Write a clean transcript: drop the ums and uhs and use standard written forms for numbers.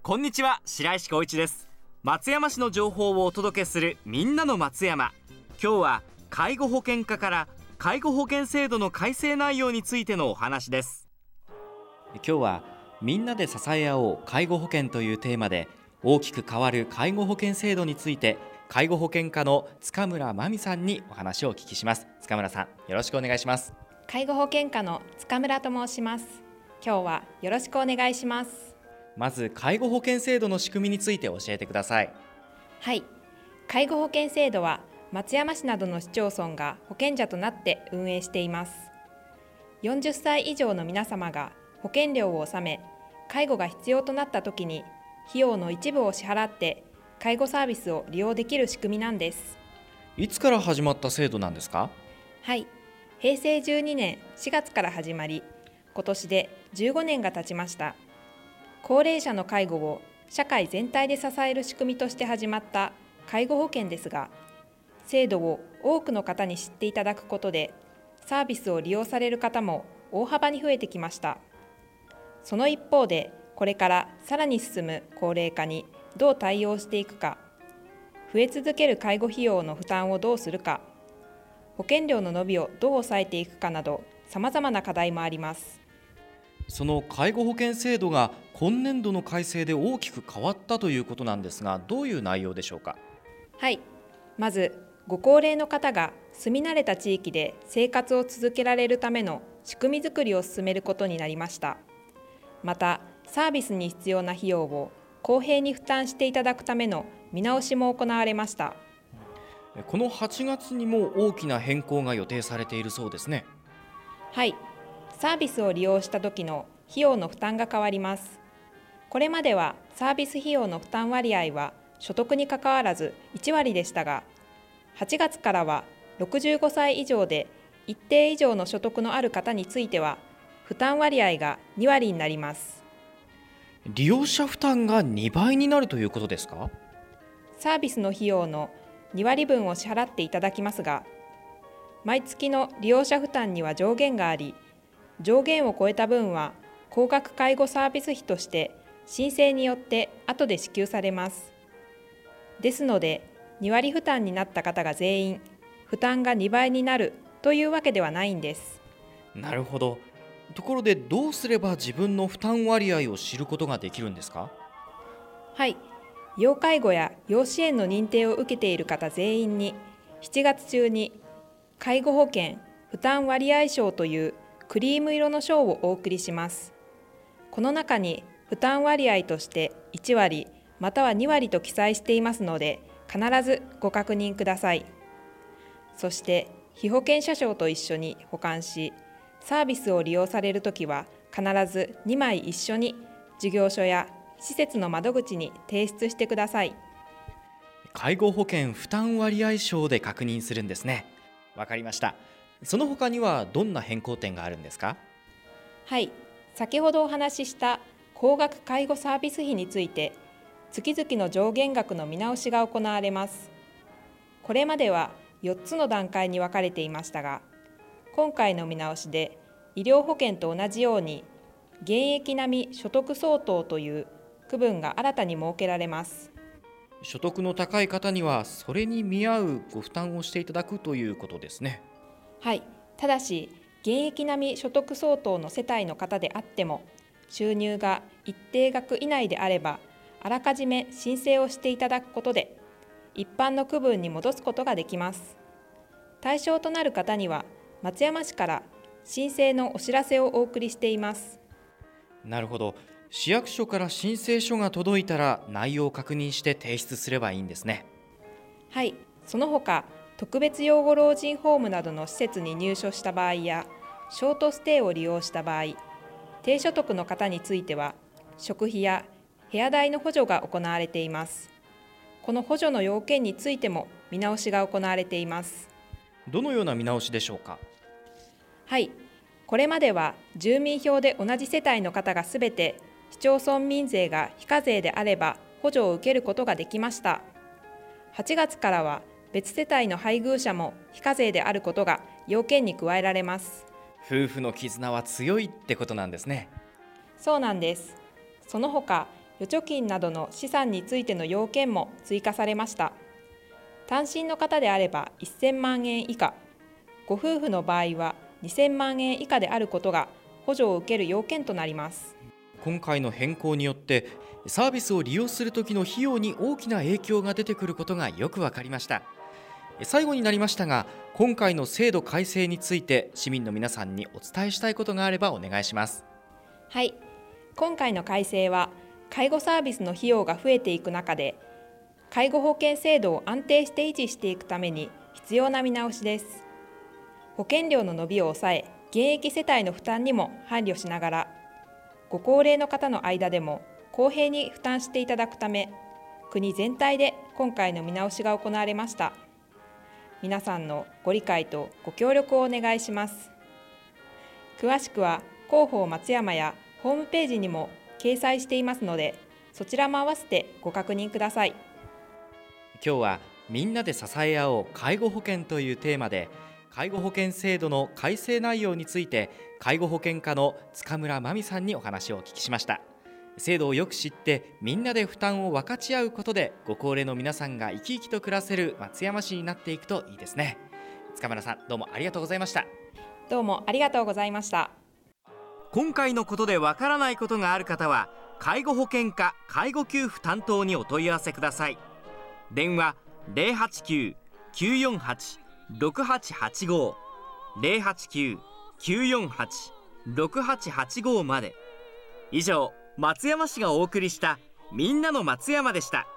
こんにちは、白石光一です。松山市の情報をお届けするみんなの松山。今日は介護保険課から介護保険制度の改正内容についてのお話です。 今日はみんなで支え合おう介護保険というテーマで、大きく変わる介護保険制度について介護保険課の塚村真美さんにお話をお聞きします。塚村さん、よろしくお願いします。 介護保険課の塚村と申します。今日はよろしくお願いします。 まず介護保険制度の仕組みについて教えてください。 はい、介護保険制度は松山市などの市町村が保険者となって運営しています。40歳以上の皆様が保険料を納め、介護が必要となった時に費用の一部を支払って介護サービスを利用できる仕組みなんです。 いつから始まった制度なんですか？ はい、平成12年4月から始まり、今年で15年が経ちました。高齢者の介護を社会全体で支える仕組みとして始まった介護保険ですが、制度を多くの方に知っていただくことで、サービスを利用される方も大幅に増えてきました。その一方で、これからさらに進む高齢化にどう対応していくか、増え続ける介護費用の負担をどうするか、保険料の伸びをどう抑えていくかなど、さまざまな課題もあります。 その介護保険制度が今年度の改正で大きく変わったということなんですが、どういう内容でしょうか？ はい、まずご高齢の方が住み慣れた地域で生活を続けられるための仕組みづくりを進めることになりました。また、サービスに必要な費用を公平に負担していただくための見直しも行われました。 この8月にも大きな変更が予定されているそうですね。 はい、サービスを利用した時の費用の負担が変わります。これまではサービス費用の負担割合は所得にかかわらず1割でしたが、8月からは65歳以上で一定以上の所得のある方については負担割合が2割になります。 利用者負担が2倍になるということですか？ サービスの費用の2割分を支払っていただきますが、毎月の利用者負担には上限があり、上限を超えた分は高額介護サービス費として申請によって後で支給されます。ですので、2割負担になった方が全員負担が2倍になるというわけではないんです。 なるほど。ところで、どうすれば自分の負担割合を知ることができるんですか？ はい、要介護や要支援の認定を受けている方全員に7月中に介護保険負担割合証というクリーム色の証をお送りします。この中に負担割合として1割または2割と記載していますので、必ずご確認ください。そして被保険者証と一緒に保管し、サービスを利用されるときは必ず2枚一緒に事業所や施設の窓口に提出してください。 介護保険負担割合証で確認するんですね。わかりました。その他にはどんな変更点があるんですか？ はい、先ほどお話しした高額介護サービス費について、月々の上限額の見直しが行われます。これまでは4つの段階に分かれていましたが、今回の見直しで医療保険と同じように現役並み所得相当という区分が新たに設けられます。 所得の高い方にはそれに見合うご負担をしていただくということですね。 はい、ただし現役並み所得相当の世帯の方であっても、収入が一定額以内であればあらかじめ申請をしていただくことで一般の区分に戻すことができます。対象となる方には松山市から申請のお知らせをお送りしています。 なるほど。市役所から申請書が届いたら内容を確認して提出すればいいんですね。 はい、その他特別養護老人ホームなどの施設に入所した場合やショートステイを利用した場合、低所得の方については食費や部屋代の補助が行われています。この補助の要件についても見直しが行われています。 どのような見直しでしょうか？ はい、これまでは住民票で同じ世帯の方がすべて市町村民税が非課税であれば補助を受けることができました。8月からは別世帯の配偶者も非課税であることが要件に加えられます。 夫婦の絆は強いってことなんですね。 そうなんです。その他預貯金などの資産についての要件も追加されました。単身の方であれば1000万円以下、ご夫婦の場合は2000万円以下であることが補助を受ける要件となります。 今回の変更によってサービスを利用する時の費用に大きな影響が出てくることがよく分かりました。最後になりましたが、今回の制度改正について市民の皆さんにお伝えしたいことがあればお願いします。 はい、今回の改正は介護サービスの費用が増えていく中で、介護保険制度を安定して維持していくために必要な見直しです。保険料の伸びを抑え、現役世帯の負担にも配慮しながら、ご高齢の方の間でも公平に負担していただくため、国全体で今回の見直しが行われました。皆さんのご理解とご協力をお願いします。詳しくは広報松山やホームページにも掲載していますので、そちらも合わせてご確認ください。 今日はみんなで支え合おう介護保険というテーマで、介護保険制度の改正内容について介護保険課の塚村真美さんにお話をお聞きしました。制度をよく知ってみんなで負担を分かち合うことで、ご高齢の皆さんが生き生きと暮らせる松山市になっていくといいですね。塚村さん、どうもありがとうございました。 どうもありがとうございました。 今回のことでわからないことがある方は、介護保険課介護給付担当にお問い合わせください。電話 089-948-6885 089-948-6885まで。以上、松山市がお送りしたみんなの松山でした。